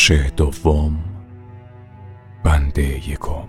بخش دوم، بند یکم.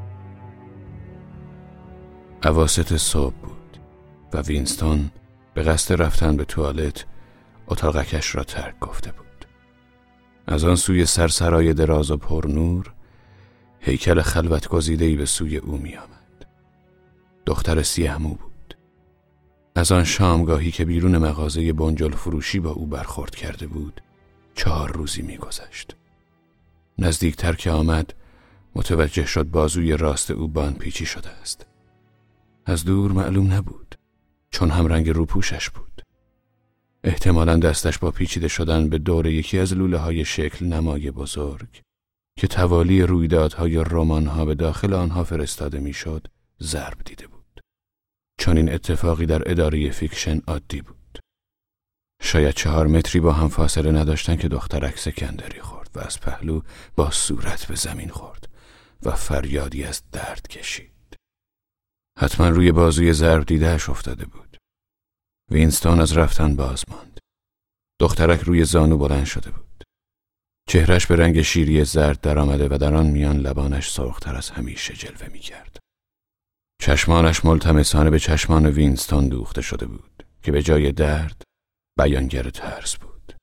اواسط صبح بود و وینستون به قصد رفتن به توالت اتاقکش را ترک گفته بود. از آن سوی سرسرای دراز و پرنور هیکل خلوت گزیده‌ای به سوی او می آمد. دختر سیه‌مو بود. از آن شامگاهی که بیرون مغازه بنجل فروشی با او برخورد کرده بود 4 روزی می گذشت. نزدیکتر که آمد متوجه شد بازوی راست او باندپیچی شده است. از دور معلوم نبود چون هم رنگ روپوشش بود. احتمالاً دستش با پیچیده شدن به دور یکی از لوله های شکل نمای بزرگ که توالی رویدادهای رمان‌ها به داخل آنها فرستاده میشد ضرب دیده بود. چون این اتفاقی در اداره فیکشن عادی بود. شاید 4 متری با هم فاصله نداشتن که دخترک سکندری خورد و از پهلو با صورت به زمین خورد و فریادی از درد کشید. حتما روی بازوی ضرب دیده‌اش افتاده بود. وینستون از رفتن باز ماند. دخترک روی زانو بلند شده بود. چهرش به رنگ شیری زرد در آمده و در آن میان لبانش سرخ‌تر از همیشه جلوه می کرد. چشمانش ملتمسانه به چشمان وینستون دوخته شده بود که به جای درد بیانگر ترس بود.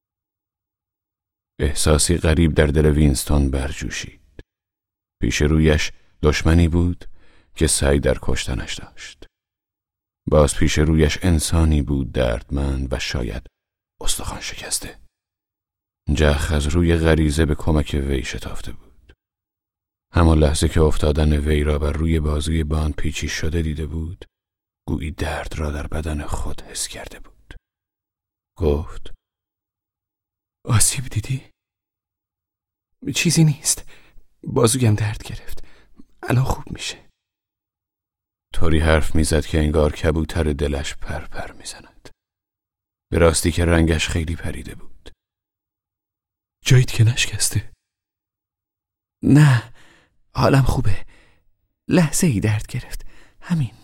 احساسی غریب در دل وینستون برجوشید. پیش رویش دشمنی بود که سعی در کشتنش داشت. باز پیش رویش انسانی بود دردمند و شاید استخوان شکسته. جخ از روی غریزه به کمک وی شتافته بود. همان لحظه که افتادن وی را بر روی بازوی باندپیچی شده دیده بود، گویی درد را در بدن خود حس کرده بود. گفت: آسیب دیدی؟ چیزی نیست. بازویم درد گرفت. الان خوب میشه. طوری حرف میزد که انگار کبوتر دلش پر میزند. به راستی که رنگش خیلی پریده بود. جاییت که نشکسته؟ نه، حالم خوبه. لحظه ای درد گرفت. همین.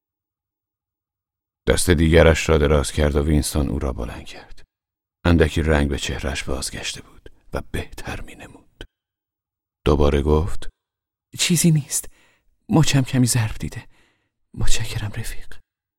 دست دیگرش را دراز کرد و وینستون او را بلند کرد. اندکی رنگ به چهرش بازگشته بود و بهتر می نمود. دوباره گفت: چیزی نیست. مچم کمی ضرب دیده. متشکرم رفیق.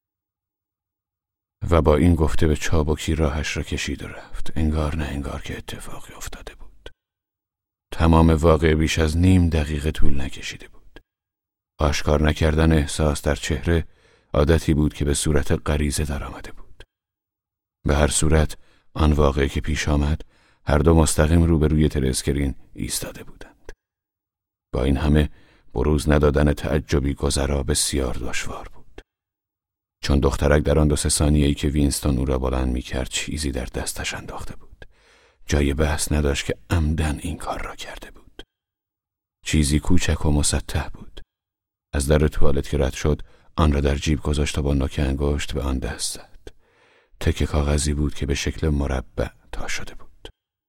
و با این گفته به چابکی راهش را کشید و رفت. انگار نه انگار که اتفاقی افتاده بود. تمام واقعه بیش از نیم دقیقه طول نکشیده بود. آشکار نکردن احساس در چهره عادتی بود که به صورت غریزه در آمده بود. به هر صورت آن واقعه که پیش آمد هر دو مستقیم روبروی تلسکرین ایستاده بودند. با این همه بروز ندادن تعجبی گذرا بسیار دشوار بود. چون دخترک در آن 2-3 ثانیه‌ای که وینستون او را بلند می‌کرد چیزی در دستش انداخته بود. جای بحث نداشت که عمدن این کار را کرده بود. چیزی کوچک و مسطح بود. از در توالت که رد شد آن را در جیب گذاشت و با نوک انگشت به آن دست زد. تکه کاغذی بود که به شکل مربع تا شده بود.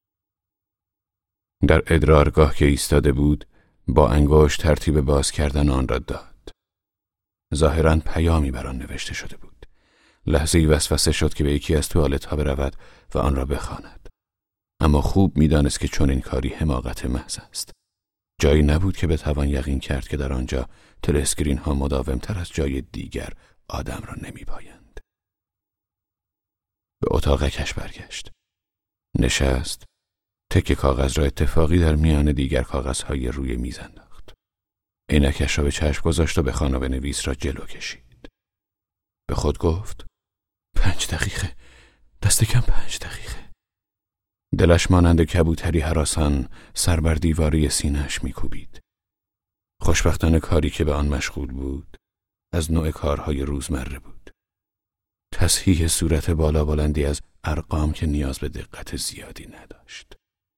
در ادرارگاه که ایستاده بود با انگشت ترتیب باز کردن آن را داد. ظاهراً پیامی بر آن نوشته شده بود. لحظه‌ای وسوسه شد که به یکی از توالت‌ها برود و آن را بخواند. اما خوب می‌دانست که چنین کاری حماقت محض است. جایی نبود که بتوان یقین کرد که در آنجا تلسکرین ها مداومتر از جای دیگر آدم را نمی‌پایند. به اتاقکش برگشت. نشست. تکه کاغذ را اتفاقی در میان دیگر کاغذهای روی میز انداخت. عینکش را به چشم گذاشت و به خانه‌نویس را جلو کشید. به خود گفت: 5 دقیقه. دست کم 5 دقیقه. دلش مانند کبوتری هراسان سر بر دیواری سینه‌اش می‌کوبید. خوشبختانه کاری که به آن مشغول بود از نوع کارهای روزمره بود. تصحیح صورت بالا بلندی از ارقام که نیاز به دقت زیادی نداشت.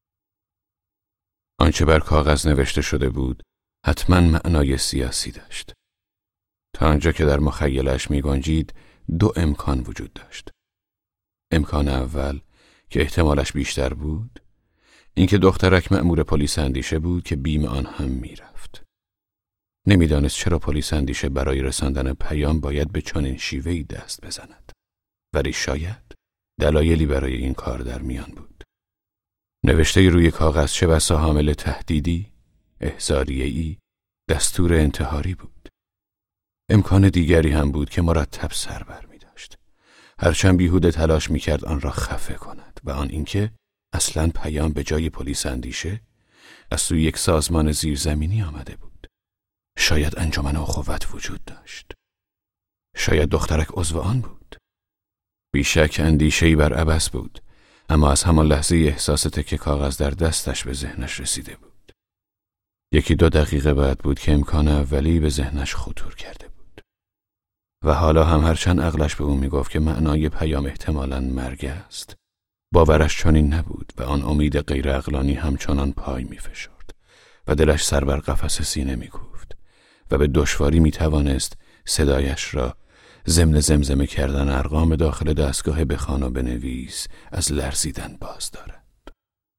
آنچه بر کاغذ نوشته شده بود حتما معنای سیاسی داشت. تا آنجا که در مخیلش می‌گنجید 2 امکان وجود داشت. امکان اول که احتمالش بیشتر بود اینکه دخترک مأمور پلیس اندیشه بود که بیم آن هم میرفت. نمیدانست چرا پلیس اندیشه برای رساندن پیام باید به چنین شیوهی دست بزند. ولی شاید دلایلی برای این کار در میان بود. نوشته روی کاغذ چه بسا حامل تهدیدی، احضاریه‌ای، دستور انتحاری بود. امکان دیگری هم بود که مرتب سر بر می داشت. هرچند بیهوده تلاش می کرد آن را خفه کند و آن اینکه اصلاً پیام به جای پلیس اندیشه از سوی یک سازمان زیرزمینی آمده بود. شاید انجمن اخوت وجود داشت. شاید دخترک عضو آن بود. بیشک اندیشه‌ای بر عبث بود، اما از همان لحظه احساس تکه کاغذ در دستش به ذهنش رسیده بود. 1-2 دقیقه بعد بود که امکان اولی به ذهنش خطور کرده بود. و حالا هم هرچند عقلش به او میگفت که معنای پیام احتمالاً مرگ است، باورش چنین نبود و آن امید غیر عقلانی همچنان پای می‌فشرد و دلش سر بر قفس سینه می‌کوفت و به دشواری می‌توانست صدایش را ضمن زمزمه کردن ارقام داخل دستگاه بخوان و بنویس از لرزیدن باز دارد.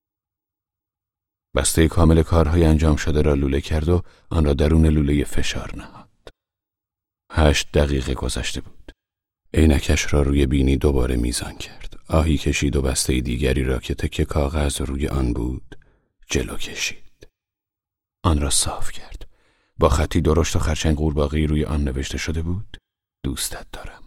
بسته کامل کارهای انجام شده را لوله کرد و آن را درون لوله فشار نهاد. 8 دقیقه گذشته بود. عینکش را روی بینی دوباره میزان کرد. آهی کشید و بسته دیگری را که تکه کاغذ روی آن بود جلو کشید. آن را صاف کرد. با خطی درشت و خرچنگ قورباغه‌ای روی آن نوشته شده بود: دوستت دارم.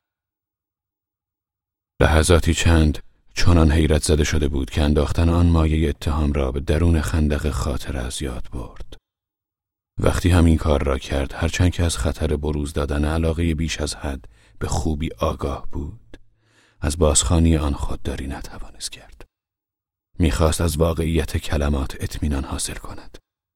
لحظاتی چند چنان حیرت زده شده بود که انداختن آن مایه اتهام را به درون خندق خاطر از یاد برد. وقتی همین کار را کرد، هرچند که از خطر بروز دادن علاقه بیش از حد به خوبی آگاه بود، از بازخوانی آن خودداری نتوانست کرد. میخواست از واقعیت کلمات اطمینان حاصل کند.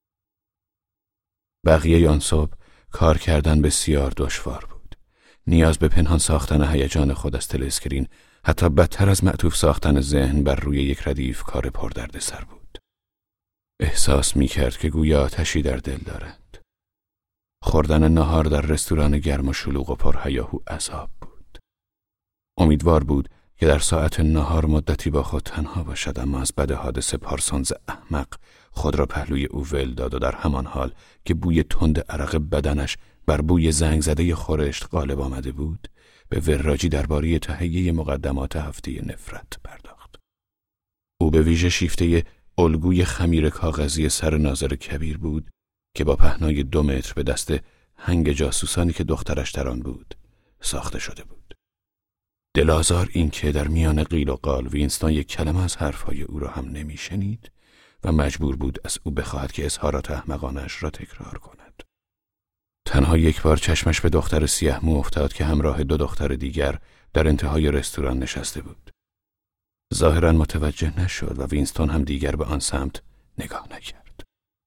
بقیه آن صبح کار کردن بسیار دشوار بود. نیاز به پنهان ساختن هیجان خود از تلسکرین حتی بدتر از معطوف ساختن ذهن بر روی یک ردیف کار پردردسر بود. احساس می‌کرد که گویا آتشی در دل دارد. خوردن نهار در رستوران گرم و شلوغ و پرهیاهو عذاب بود. امیدوار بود که در ساعت نهار مدتی با خود تنها باشد، اما از بد حادثه پارسونز احمق خود را پهلوی او ول داد و در همان حال که بوی تند عرق بدنش بر بوی زنگ زده خورشت غالب آمده بود، به وراجی درباره تهیه مقدمات هفته نفرت پرداخت. او به ویژه شیفته الگوی خمیر کاغذی سر ناظر کبیر بود که با پهنای 2 متر به دست هنگ جاسوسانی که دخترش در آن بود ساخته شده بود. دلآزار این که در میان قیل و قال وینستون یک کلمه از حرفهای او را هم نمیشنید و مجبور بود از او بخواهد که اظهارات احمقانش را تکرار کند. تنها یک بار چشمش به دختر سیاه مو افتاد که همراه 2 دختر دیگر در انتهای رستوران نشسته بود. ظاهراً متوجه نشد و وینستون هم دیگر به آن سمت نگاه نکرد.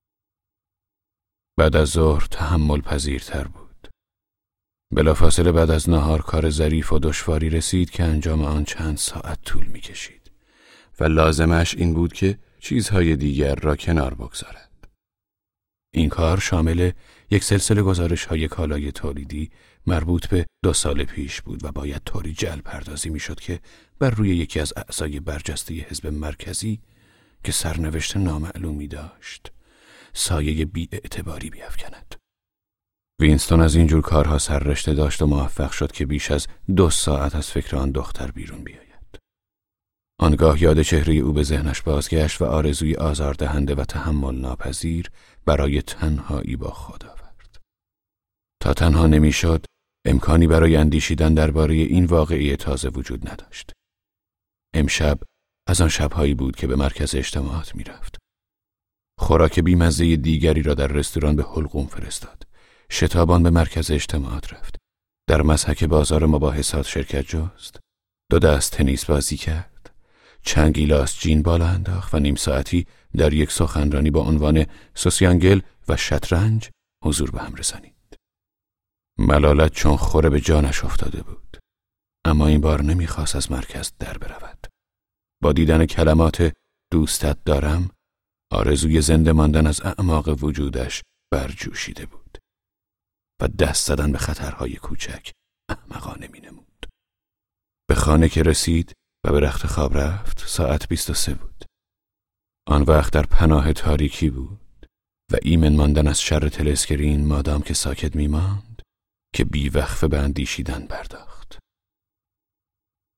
بعد از ظهر تحمل پذیرتر بود. بلافاصله بعد از نهار کار ظریف و دشواری رسید که انجام آن چند ساعت طول می‌کشید و لازمش این بود که چیزهای دیگر را کنار بگذارد. این کار شامل یک سلسله گزارش‌های کالای تولیدی مربوط به 2 سال پیش بود و باید طوری جعل پردازی می‌شد که بر روی یکی از اعضای برجسته حزب مرکزی که سرنوشت نامعلومی داشت سایه بی‌اعتباری بیفکند. وینستون از اینجور کارها سررشته داشت و موفق شد که بیش از 2 ساعت از فکر آن دختر بیرون بیاید. آنگاه یاد چهره او به ذهنش بازگشت و آرزوی آزاردهنده و تحمل ناپذیر برای تنهایی با خود آورد. تا تنها نمیشد، امکانی برای اندیشیدن درباره این واقعه تازه وجود نداشت. امشب از آن شبهایی بود که به مرکز اجتماعات میرفت. خوراک بیمزه دیگری را در رستوران به حلقوم فرستاد. شتابان به مرکز اجتماعات رفت. در مضحک بازار مباحثات شرکت جست. 2 دست تنیس بازی کرد. چند گیلاس جین بالا انداخت و نیم ساعتی در یک سخنرانی با عنوان سوسیانگل و شطرنج حضور به هم رسانید. ملالت چون خوره به جانش افتاده بود، اما این بار نمیخواست از مرکز در برود. با دیدن کلمات دوستت دارم، آرزوی زنده ماندن از اعماق وجودش برجوشیده بود و دست زدن به خطرهای کوچک احمقانه مینمود. به خانه که رسید و به رخت خواب رفت، ساعت 23 بود. آن وقت در پناه تاریکی بود و ایمن ماندن از شر تلسکرین مادام که ساکت میماند که بیوقفه به اندیشیدن پرداخت.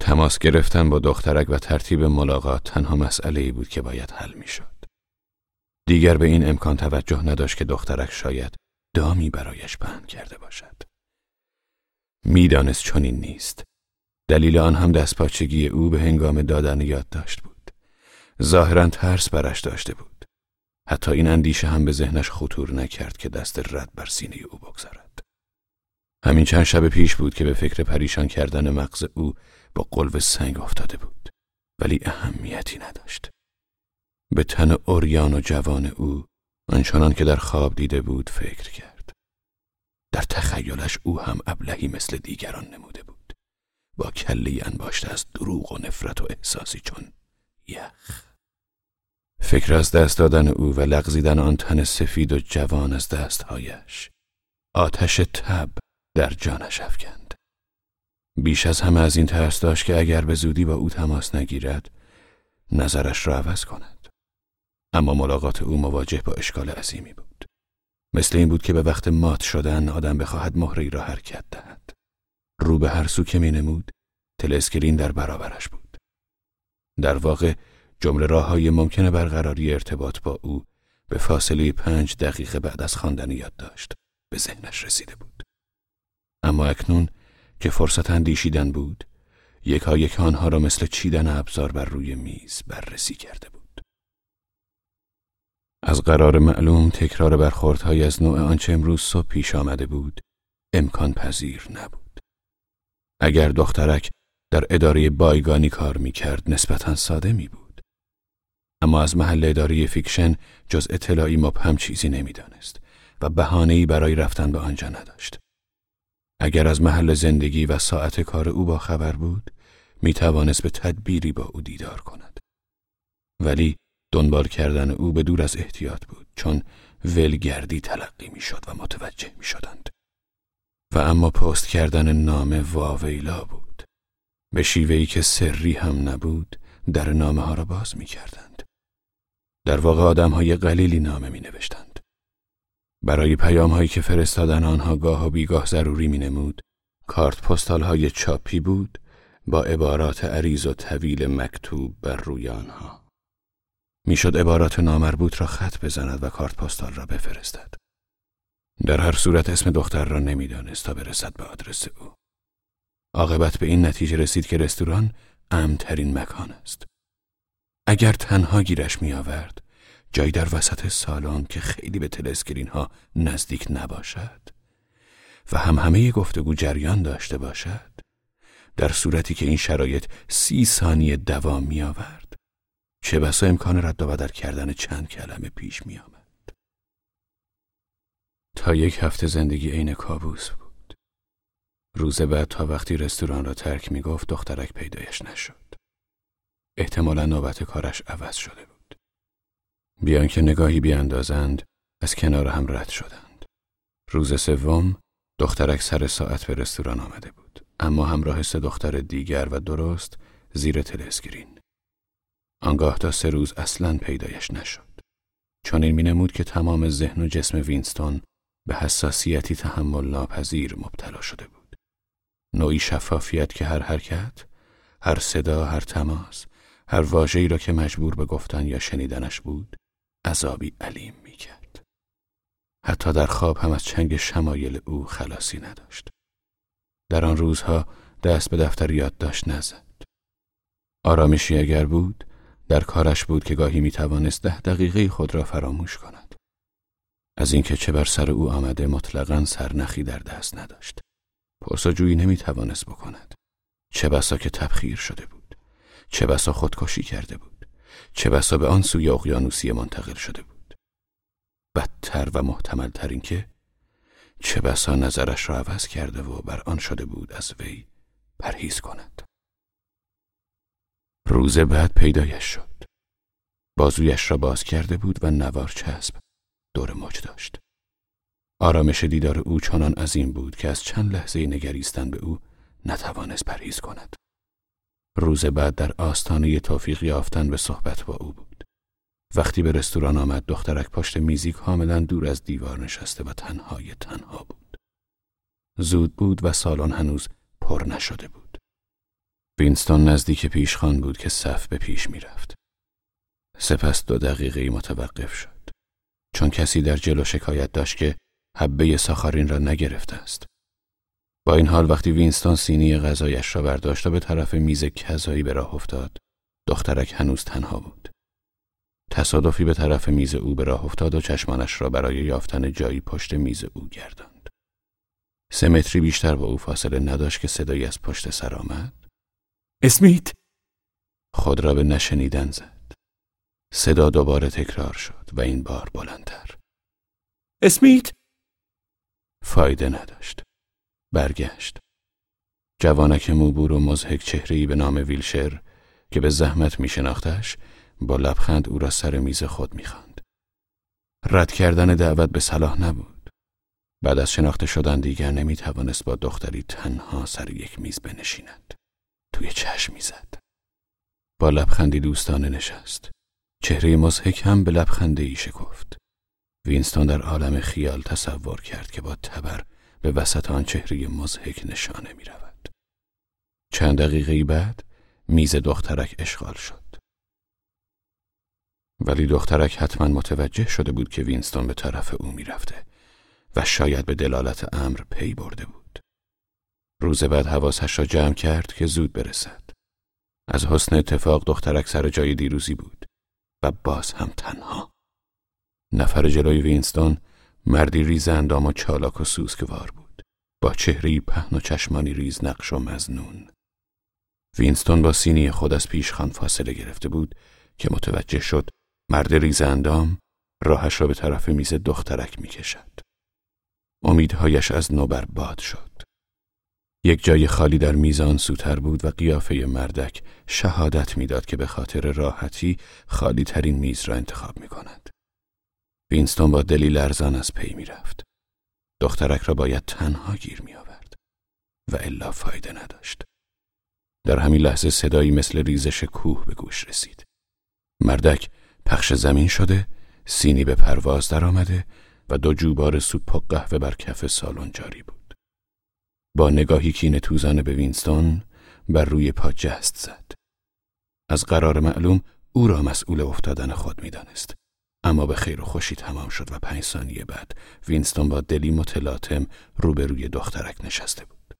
تماس گرفتن با دخترک و ترتیب ملاقات تنها مسئله‌ای بود که باید حل می‌شد. دیگر به این امکان توجه نداشت که دخترک شاید دامی برایش پهن کرده باشد. میدانست چنین نیست. دلیل آن هم دستپاچگی او به هنگام دادن یادداشت بود. ظاهراً ترس برش داشته بود. حتی این اندیشه هم به ذهنش خطور نکرد که دست رد بر سینه او بگذارد. همین چند شب پیش بود که به فکر پریشان کردن مغز او با قلب سنگ افتاده بود، ولی اهمیتی نداشت. به تن عریان و جوان او آنچنان که در خواب دیده بود فکر کرد. در تخیلش او هم ابلهی مثل دیگران نموده بود، با کله‌ای انباشته از دروغ و نفرت و احساسی چون یخ. فکر از دست دادن او و لغزیدن آن تن سفید و جوان از دستهایش آتش تب در جانش افکند. بیش از همه از این ترس داشت که اگر به زودی با او تماس نگیرد نظرش را عوض کند. اما ملاقات او مواجه با اشکال عظیمی بود. مثل این بود که به وقت مات شدن آدم بخواهد مهره‌ای را حرکت دهد. رو به هر سو که می نمود تلسکرین در برابرش بود. در واقع جمله راه‌های ممکن برقراری ارتباط با او به فاصله 5 دقیقه بعد از خواندن یادداشت به ذهنش رسیده بود. اما اکنون که فرصت اندیشیدن بود، یکایک آنها را مثل چیدن ابزار بر روی میز بررسی کرده بود. از قرار معلوم تکرار برخوردهای از نوع آنچه امروز صبح پیش آمده بود امکان پذیر نبود. اگر دخترک در اداره بایگانی کار می کرد نسبتاً ساده می بود. اما از محل اداره فیکشن جز اطلاعی مبهم چیزی نمی دانست و بهانه‌ای برای رفتن به آنجا نداشت. اگر از محل زندگی و ساعت کار او با خبر بود می توانست به تدبیری با او دیدار کند. ولی دنبال کردن او به دور از احتیاط بود، چون ولگردی تلقی می شد و متوجه می شدند. و اما پست کردن نامه واویلا بود. به شیوهی که سری هم نبود در نامه ها را باز می کردند. در واقع آدم های قلیلی نامه می نوشتند. برای پیام هایی که فرستادن آنها گاه و بیگاه ضروری می نمود، کارت پستال های چاپی بود با عبارات عریض و طویل مکتوب بر روی آنها. میشد عبارات نامربوط را خط بزند و کارت پستال را بفرستد. در هر صورت اسم دختر را نمیدانست تا برسد به آدرس او. عاقبت به این نتیجه رسید که رستوران امن‌ترین مکان است. اگر تنها گیرش می آورد، جایی در وسط سالن که خیلی به تلسکرین ها نزدیک نباشد و همه گفتگو جریان داشته باشد، در صورتی که این شرایط 30 ثانیه دوام می آورد، چه بسا امکان رد و بدل کردن چند کلمه پیش می آمد. تا 1 هفته زندگی عین کابوس بود. روز بعد تا وقتی رستوران را ترک می گفت دخترک پیدایش نشد. احتمالا نوبت کارش عوض شده بود. بیان که نگاهی بیاندازند از کنار هم رد شدند. روز سوم دخترک سر ساعت به رستوران آمده بود، اما همراه 3 دختر دیگر و درست زیر تلسکرین. آنگاه تا 3 روز اصلاً پیدایش نشد. چون این می نمود که تمام ذهن و جسم وینستون به حساسیتی تحمل ناپذیر مبتلا شده بود. نوعی شفافیت که هر حرکت، هر صدا، هر تماس، هر واژه‌ای را که مجبور به گفتن یا شنیدنش بود، عذابی علیم می کرد. حتی در خواب هم از چنگ شمایل او خلاصی نداشت. در آن روزها دست به دفتر یادداشت نزد. آرامشی اگر بود، در کارش بود که گاهی می توانست 10 دقیقه خود را فراموش کند. از اینکه چه بر سر او آمده مطلقاً سرنخی در دست نداشت. پرسجویی نمی توانست بکند. چه بسا که تبخیر شده بود. چه بسا خودکشی کرده بود. چه بسا به آن سوی اقیانوسیه منتقل شده بود. بدتر و محتمل تر این که چه بسا نظرش را عوض کرده و بر آن شده بود از وی پرهیز کند. روز بعد پیدایش شد. بازویش را باز کرده بود و نوار چسب دور مچ داشت. آرامش دیدار او چنان عظیم بود که از چند لحظه نگریستن به او نتوانست پرهیز کند. روز بعد در آستانه توفیق یافتن به صحبت با او بود. وقتی به رستوران آمد دخترک پشت میزی کاملا دور از دیوار نشسته و تنها بود. زود بود و سالن هنوز پر نشده بود. وینستون نزدیک پیشخوان بود که صف به پیش می رفت. سپس 2 دقیقه‌ای متوقف شد، چون کسی در جلو شکایت داشت که حبه ساخارین را نگرفته است. با این حال وقتی وینستون سینی غذایش را برداشت و به طرف میز کذایی به راه افتاد، دخترک هنوز تنها بود. تصادفی به طرف میز او به راه افتاد و چشمانش را برای یافتن جایی پشت میز او گرداند. 3 متری بیشتر با او فاصله نداشت که صدایی از پشت سر آمد. اسمیت! خود را به نشنیدن زد. صدا دوباره تکرار شد و این بار بلندتر. اسمیت! فایده نداشت. برگشت. جوانک موبور و مضحک چهره‌ای به نام ویلشر که به زحمت می شناختش با لبخند او را سر میز خود می خواند. رد کردن دعوت به صلاح نبود. بعد از شناخته شدن دیگر نمی توانست با دختری تنها سر یک میز بنشیند. توی چشم می زد. با لبخندی دوستانه نشست. چهره مضحک هم به لبخندی شکفت. وینستون در عالم خیال تصور کرد که با تبر به وسط آن چهره مضحک نشانه می رود. چند دقیقه بعد میز دخترک اشغال شد. ولی دخترک حتما متوجه شده بود که وینستون به طرف او می رفته و شاید به دلالت امر پی برده بود. روز بعد حواسش را جمع کرد که زود برسد. از حسن اتفاق دخترک سر جای دیروزی بود و باز هم تنها. نفر جلوی وینستون مردی ریز اندام و چالاک و سوسکوار بود، با چهره‌ای پهن و چشمانی ریز نقش و مظنون. وینستون با سینی خود از پیشخوان فاصله گرفته بود که متوجه شد مرد ریز اندام راهش را به طرف میز دخترک می کشد. امیدهایش از نو برباد شد. یک جای خالی در میز آن سوتر بود و قیافه مردک شهادت میداد که به خاطر راحتی خالی ترین میز را انتخاب می کند. وینستون با دلی لرزان از پی می رفت. دخترک را باید تنها گیر می آورد و الا فایده نداشت. در همین لحظه صدایی مثل ریزش کوه به گوش رسید. مردک پخش زمین شده، سینی به پرواز در آمده و 2 جوبار سوپ و قهوه بر کف سالن جاری بود. با نگاهی کینه توزانه به وینستون بر روی پا جست زد. از قرار معلوم او را مسئول افتادن خود می دانست. اما به خیر و خوشی تمام شد و 5 ثانیه بعد وینستون با دلی متلاطم روبروی دخترک نشسته بود.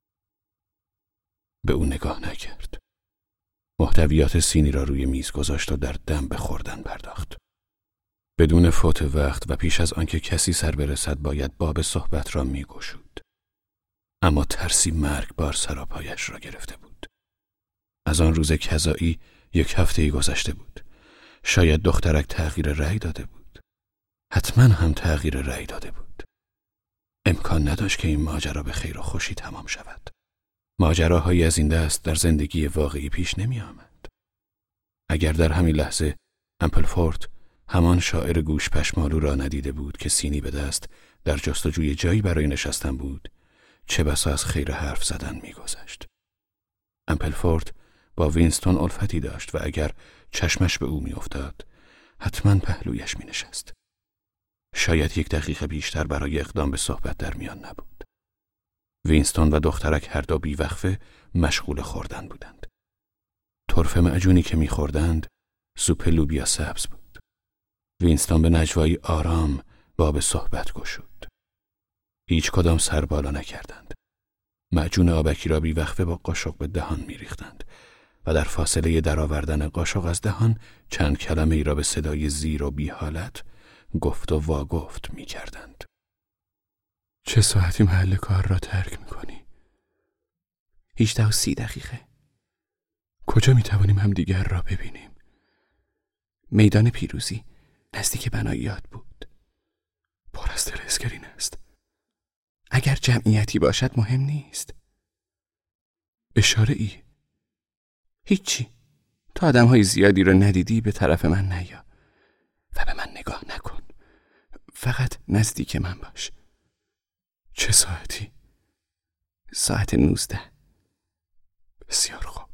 به او نگاه نکرد. محتویات سینی را روی میز گذاشت و در دم به خوردن پرداخت. بدون فوت وقت و پیش از آنکه کسی سر برسد باید باب صحبت را می‌گشود. اما ترسی مرگبار سراپایش را گرفته بود. از آن روز کذایی 1 هفته گذشته بود. شاید دخترک تغییر رأی داده بود. حتما هم تغییر رأی داده بود. امکان نداشت که این ماجرا به خیر و خوشی تمام شود. ماجراهایی از این دست در زندگی واقعی پیش نمی آمد. اگر در همین لحظه امپلفورد همان شاعر گوش پشمالو را ندیده بود که سینی به دست در جستجوی جایی برای نشستن بود، چه بسا از خیر حرف زدن می گذشت. امپلفورد با وینستون الفتی داشت و اگر چشمش به او می افتاد حتما پهلویش می نشست. شاید 1 دقیقه بیشتر برای اقدام به صحبت در میان نبود. وینستون و دخترک هر دو بیوقفه مشغول خوردن بودند. طرف معجونی که می‌خوردند سوپ لوبیا سبز بود. وینستون به نجوایی آرام باب صحبت گشود. هیچ کدام سر بالا نکردند. معجون آبکی را بیوقفه با قاشق به دهان می‌ریختند و در فاصله درآوردن قاشق از دهان چند کلمه ای را به صدای زیر و بی حالت گفت و واگفت می‌کردند. چه ساعتی محل کار را ترک می‌کنی؟ 18:30. کجا می‌توانیم همدیگر را ببینیم؟ میدان پیروزی نزدیک بناییات بود. پر از دل اسکرین است. اگر جمعیتی باشد مهم نیست. اشاره ای؟ هیچی. تا آدم‌های زیادی را ندیدی به طرف من نیا و به من نگاه نکن. فقط نزدیک من باش. چه ساعتی؟ ساعت 19. بسیار خوب.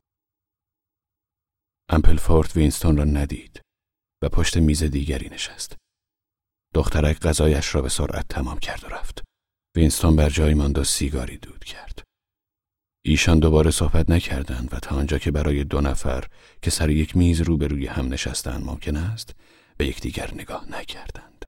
امپلفورد وینستون را ندید و پشت میز دیگری نشست. دخترک غذایش را به سرعت تمام کرد و رفت. وینستون بر جای ماند و سیگاری دود کرد. ایشان دوباره صحبت نکردند و تا آنجا که برای 2 نفر که سر یک میز روبروی هم نشستند ممکن است به یکدیگر نگاه نکردند.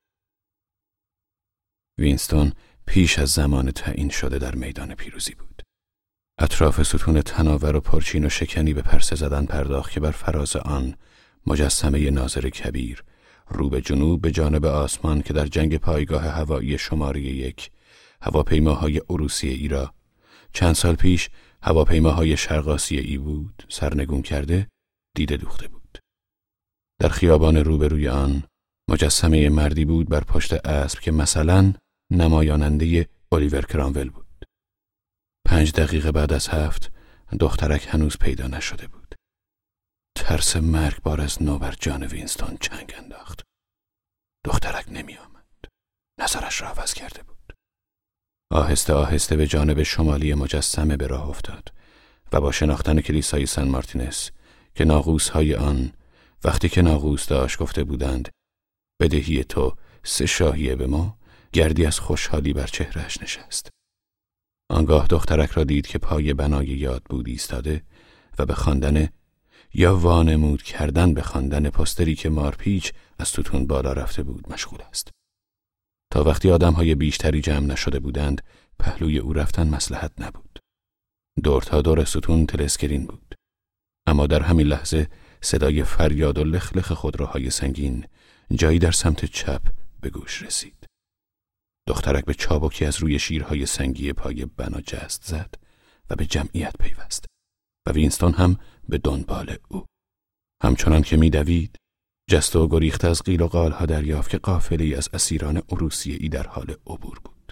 وینستون پیش از زمان تعیین شده در میدان پیروزی بود. اطراف ستون تناور و پرچین و شکنی به پرسه زدن پرداخت که بر فراز آن مجسمه ناظر کبیر رو به جنوب به جانب آسمان که در جنگ پایگاه هوایی شماره 1 هواپیماهای روسیه‌ای را چند سال پیش هواپیماهای شرق آسیایی بود سرنگون کرده دیده دوخته بود. در خیابان روبروی آن مجسمه مردی بود بر پشت اسب که مثلا نمایاننده الیور کرامول بود. 5 دقیقه بعد از 7 دخترک هنوز پیدا نشده بود. ترس مرگبار از نو بر جان وینستون چنگ انداخت. دخترک نمی آمد. نظرش را عوض کرده بود. آهسته آهسته به جانب شمالی مجسمه به راه افتاد و با شناختن کلیسای سن مارتینس که ناقوس‌های آن وقتی که ناقوس داشت گفته بودند بدهی تو 3 شاهیه به ما، گردی از خوشحالی بر چهرهش نشست. آنگاه دخترک را دید که پای بنای یاد بود ایستاده و به خواندن یا وانمود کردن به خواندن پوستری که مارپیچ از ستون بالا رفته بود مشغول است. تا وقتی آدم‌های بیشتری جمع نشده بودند پهلوی او رفتن مصلحت نبود. دور تا دور ستون تلسکرین بود. اما در همین لحظه صدای فریاد و لخلخ خودروهای سنگین جایی در سمت چپ به گوش رسید. دخترک به چابکی از روی شیرهای سنگی پای بنا جست زد و به جمعیت پیوست و وینستون هم به دنبال او. همچنان که می‌دوید جست و گریخت از قیل و قالها دریافت که قافله‌ای از اسیران روسیه‌ای در حال عبور بود.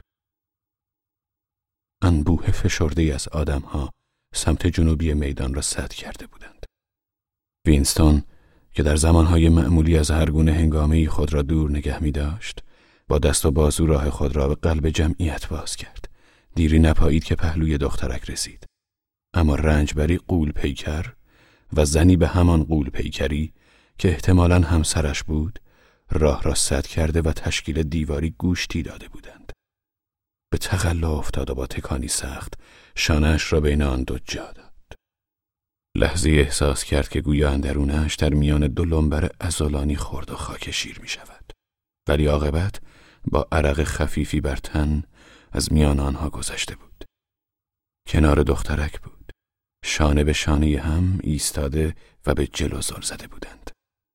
انبوه فشرده‌ای از آدم‌ها سمت جنوبی میدان را سد کرده بودند. وینستون که در زمانهای معمولی از هر گونه هنگامه‌ای خود را دور نگه می‌داشت، با دست و بازو راه خود را به قلب جمعیت باز کرد. دیری نپایید که پهلوی دخترک رسید. اما رنجبری غول پیکر و زنی به همان غول پیکری که احتمالاً همسرش بود، راه را سد کرده و تشکیل دیواری گوشتی داده بودند. به تقلا افتاد و با تکانی سخت شانه‌اش را بین آن 2 جا داد. لحظه احساس کرد که گویا اندرونه‌اش در میان 2 لنبر عضلانی خرد و خاک شیر می شود. ولی عاقبت با عرق خفیفی بر تن از میان آنها گذشته بود. کنار دخترک بود. شانه به شانه هم ایستاده و به جلو زل زده بودند.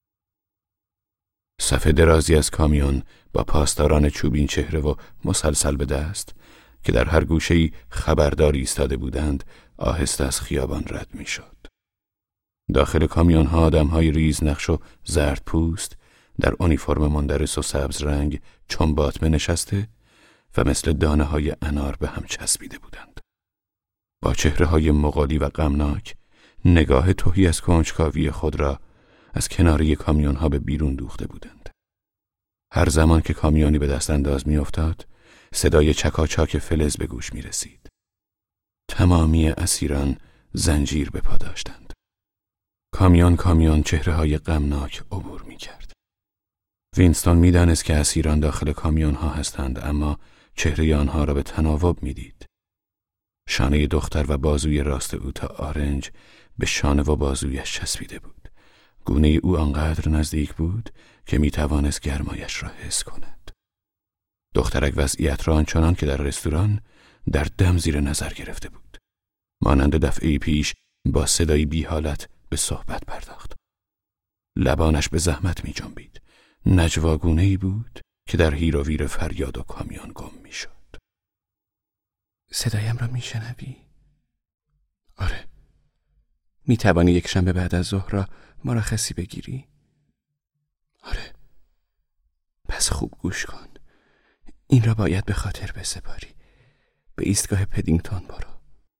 صف درازی از کامیون با پاسداران چوبین چهره و مسلسل به دست که در هر گوشه‌ای خبرداری ایستاده بودند آهسته از خیابان رد می شد. داخل کامیون ها آدم‌های ریز نقش و زرد پوست در اونیفرم مندرس و سبز رنگ چون باطمه نشسته و مثل دانه های انار به هم چسبیده بودند. با چهره های مغالی و غمناک نگاه تهی از کنجکاوی خود را از کناری کامیون ها به بیرون دوخته بودند. هر زمان که کامیونی به دست انداز می افتاد، صدای چکاچاک فلز به گوش می رسید. تمامی اسیران زنجیر به پا داشتند. کامیون چهره های غمناک عبور می کرد. وینستون می دانست که اسیران داخل کامیون ها هستند، اما چهره آنها را به تناوب می دید. شانه دختر و بازوی راست او تا آرنج به شانه و بازویش چسبیده بود. گونه او آنقدر نزدیک بود که می توانست گرمایش را حس کند. دخترک وضعیت را آنچنان که در رستوران در دم زیر نظر گرفته بود. مانند دفعه پیش با صدایی بی حالت به صحبت پرداخت. لبانش به زحمت می جنبید. نجواگونه‌ای بود که در هیر و ویر فریاد و کامیون گم می شد. صدایم را می شنوی؟ آره. می توانی یک شنبه بعد از ظهر را مرخصی بگیری؟ آره. پس خوب گوش کن. این را باید به خاطر بسپاری. به ایستگاه پدینگتون برو.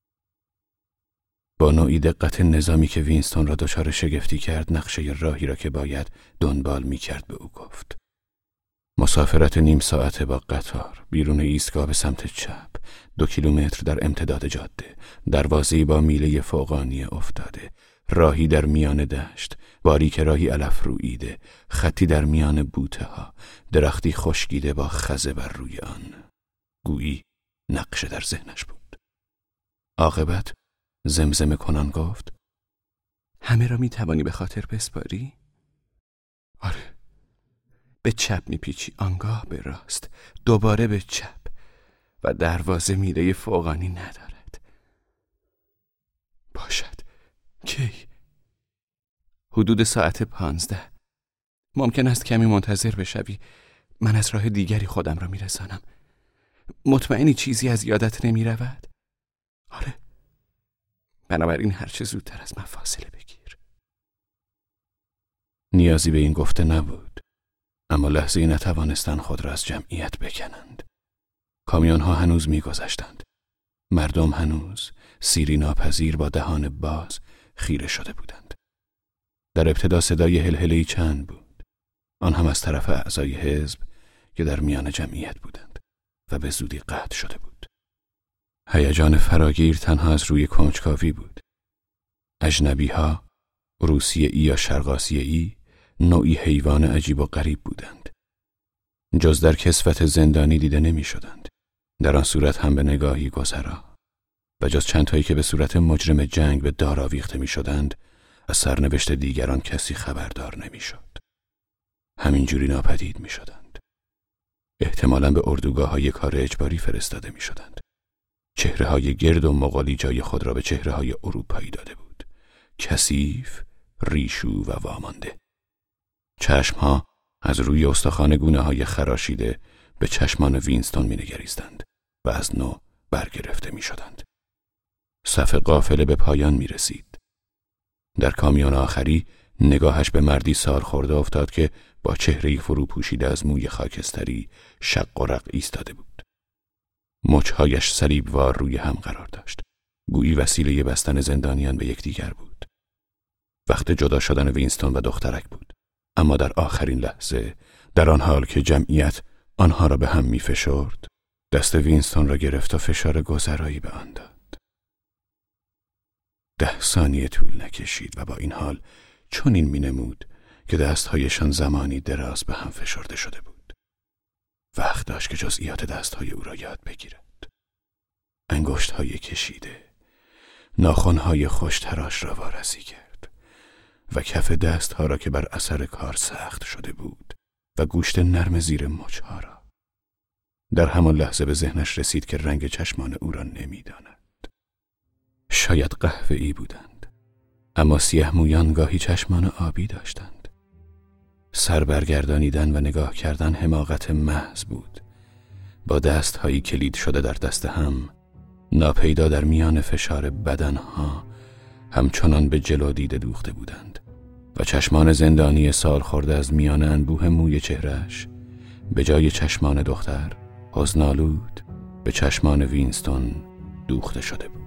با نوعی دقت نظامی که وینستون را دچار شگفتی کرد، نقشه راهی را که باید دنبال می کرد به او گفت. مسافرت نیم ساعته با قطار، بیرون ایستگاه به سمت چپ، 2 کیلومتر در امتداد جاده، دروازه‌ای با میله فوقانی افتاده، راهی در میان دشت، باریک راهی علف روییده، خطی در میان بوته ها، درختی خشکیده با خزه بر روی آن. گویی نقشه در ذهنش بود. عاقبت زمزمه کنان گفت: همه را میتوانی به خاطر بسپاری؟ آره. به چپ میپیچی، آنگاه به راست، دوباره به چپ و دروازه میله فوقانی ندارد. باشد. کی؟ حدود ساعت 15. ممکن است کمی منتظر بشوی. من از راه دیگری خودم را میرسانم. مطمئنی چیزی از یادت نمی رود؟ آره. بنابراین هرچه زودتر از من فاصله بگیر. نیازی به این گفته نبود، اما لحظه‌ای نتوانستند خود را از جمعیت بکنند. کامیون‌ها هنوز می‌گذشتند. مردم هنوز سیری ناپذیر با دهان باز خیره شده بودند. در ابتدا صدای هلهله‌ای چند بود، آن هم از طرف اعضای حزب که در میان جمعیت بودند و به زودی قطع شده بود. هیجان فراگیر تنها از روی کنجکاوی بود. اجنبی‌ها، روسیه‌ای یا شرق آسیایی، نوعی حیوان عجیب و غریب بودند. جز در کسوت زندانی دیده نمی شدند. در آن صورت هم به نگاهی گذرا و جز چند تایی که به صورت مجرم جنگ به دار آویخته می شدند، از سرنوشت دیگران کسی خبردار نمی شد. همینجوری ناپدید می شدند. احتمالاً به اردوگاه‌های کار اجباری فرستاده می شدند. چهره‌های گرد و مغولی جای خود را به چهره‌های اروپایی داده بود. کثیف، ریشو و وامانده. چشمها از روی استخوان گونه‌های خراشیده به چشمان وینستون می‌نگریستند و از نو برگرفته می‌شدند. صف قافله به پایان می‌رسید. در کامیون آخری نگاهش به مردی سالخورده افتاد که با چهره‌ای فرو پوشیده از موی خاکستری شق و رق ایستاده بود. مچ‌هایش صلیبوار روی هم قرار داشت. گویی وسیله بستن زندانیان به یکدیگر بود. وقت جدا شدن وینستون و دخترک بود. اما در آخرین لحظه، در آن حال که جمعیت آنها را به هم می‌فشرد، دست وینستون را گرفت و فشار گذرایی به آن داد. 10 ثانیه طول نکشید و با این حال چنین می‌نمود که دست‌هایشان زمانی دراز به هم فشرده شده بود. وقت داشت که جزئیات دست‌های او را یاد بگیرد. انگشت‌های کشیده، ناخن‌های خوش تراش را وارسی کرد و کف دستها را که بر اثر کار سخت شده بود و گوشت نرم زیر مچها را. در همان لحظه به ذهنش رسید که رنگ چشمان او را نمی‌داند. شاید قهوه‌ای بودند، اما سیاه مویان گاهی چشمان آبی داشتند. سر برگردانیدن و نگاه کردن حماقت محض بود. با دستهایی کلید شده در دست هم، ناپیدا در میان فشار بدنها همچنان به جلو دیده دوخته بودند و چشمان زندانی سال خورده از میان انبوه موی چهرهش به جای چشمان دختر حزن‌آلود به چشمان وینستون دوخته شده بود.